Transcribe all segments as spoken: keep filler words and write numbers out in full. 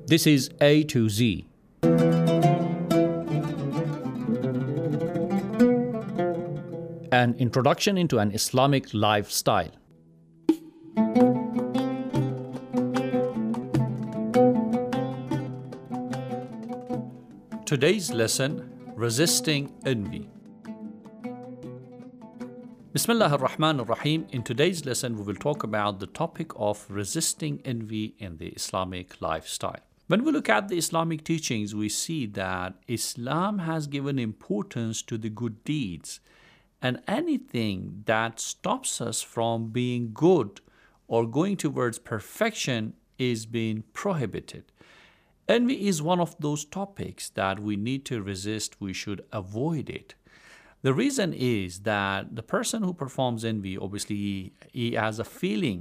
This is A to Z. An introduction into an Islamic lifestyle. Today's lesson, resisting envy. Bismillah ar-Rahman ar-Rahim. In today's lesson, we will talk about the topic of resisting envy in the Islamic lifestyle. When we look at the Islamic teachings, we see that Islam has given importance to the good deeds, and anything that stops us from being good or going towards perfection is being prohibited. Envy is one of those topics that we need to resist. We should avoid it. The reason is that the person who performs envy, obviously, he, he has a feeling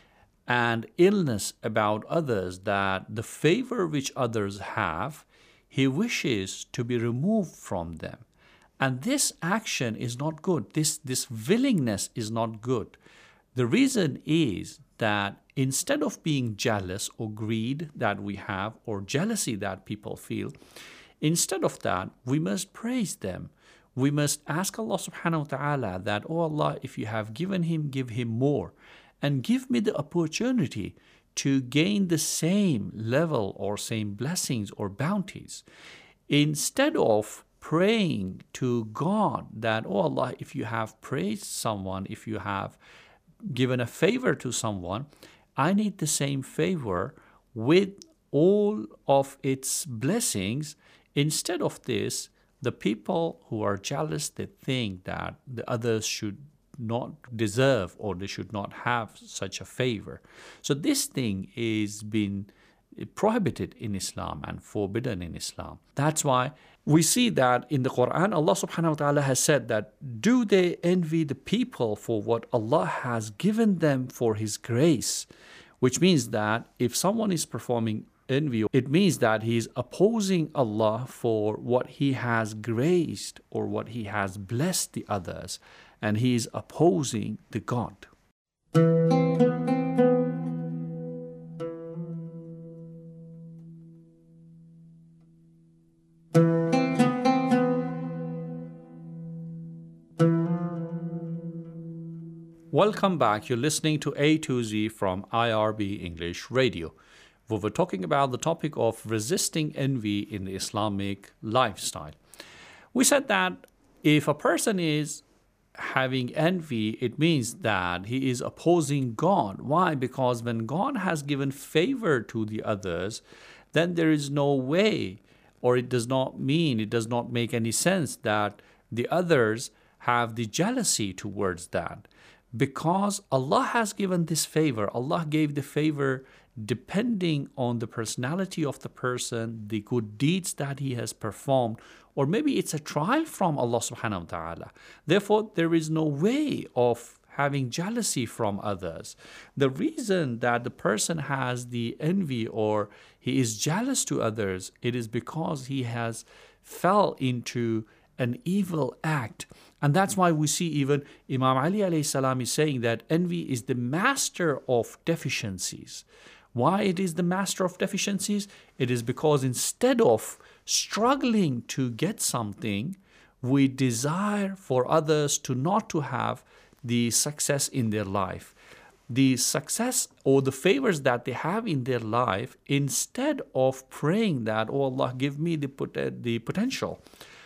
and illness about others, that the favor which others have, he wishes to be removed from them. And this action is not good. This, this willingness is not good. The reason is that instead of being jealous or greed that we have, or jealousy that people feel, instead of that, we must praise them. We must ask Allah subhanahu wa ta'ala that, oh Allah, if you have given him, give him more. And give me the opportunity to gain the same level or same blessings or bounties. Instead of praying to God that, oh Allah, if you have praised someone, if you have given a favor to someone, I need the same favor with all of its blessings. Instead of this, the people who are jealous, they think that the others should not deserve or they should not have such a favor. So this thing is been prohibited in Islam and forbidden in Islam. That's why we see that in the Quran, Allah subhanahu wa ta'ala has said that, do they envy the people for what Allah has given them for His grace? Which means that if someone is performing envy, it means that he is opposing Allah for what He has graced or what He has blessed the others, and he is opposing the God. Welcome back. You're listening to A to Z from I R B English Radio. We were talking about the topic of resisting envy in the Islamic lifestyle. We said that if a person is having envy, it means that he is opposing God. Why? Because when God has given favor to the others, then there is no way, or it does not mean, it does not make any sense that the others have the jealousy towards that. Because Allah has given this favor, Allah gave the favor depending on the personality of the person, the good deeds that he has performed, or maybe it's a trial from Allah subhanahu wa ta'ala. Therefore, there is no way of having jealousy from others. The reason that the person has the envy or he is jealous to others, it is because he has fell into an evil act. And that's why we see even Imam Ali alayhi salam is saying that envy is the master of deficiencies. Why it is the master of deficiencies? It is because instead of struggling to get something, we desire for others to not to have the success in their life. The success or the favors that they have in their life, instead of praying that, oh Allah, give me the, pot- the potential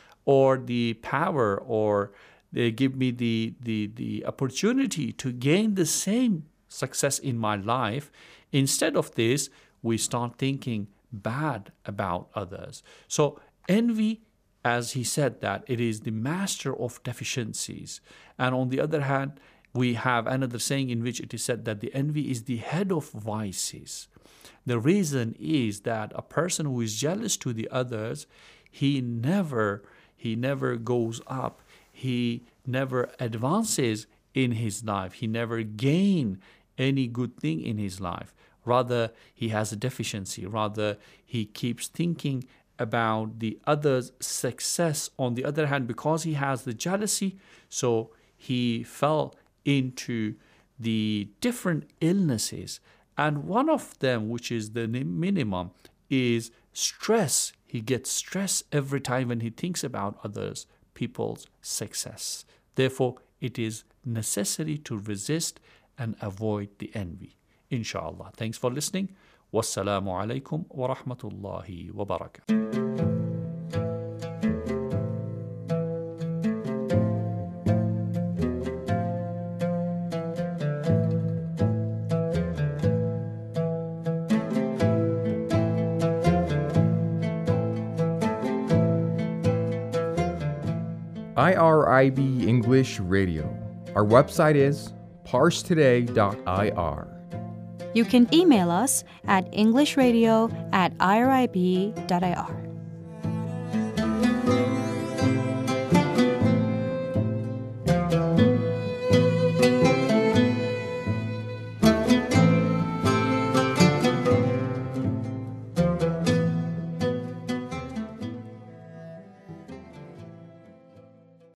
or the power, or they give me the, the, the opportunity to gain the same success in my life. Instead of this, we start thinking bad about others. So envy, as he said, that it is the master of deficiencies. And on the other hand, we have another saying in which it is said that the envy is the head of vices. The reason is that a person who is jealous to the others, he never, he never goes up. He never advances in his life. He never gains any good thing in his life. Rather, he has a deficiency. Rather, he keeps thinking about the other's success. On the other hand, because he has the jealousy, so he fell into the different illnesses. And one of them, which is the minimum, is stress. He gets stress every time when he thinks about others, people's success. Therefore, it is necessary to resist and avoid the envy. Inshallah. Thanks for listening. Wassalamu alaikum wa rahmatullahi wa barakatuh. I R I B English Radio. Our website is parse today dot I R. You can email us at englishradio at irib dot I R.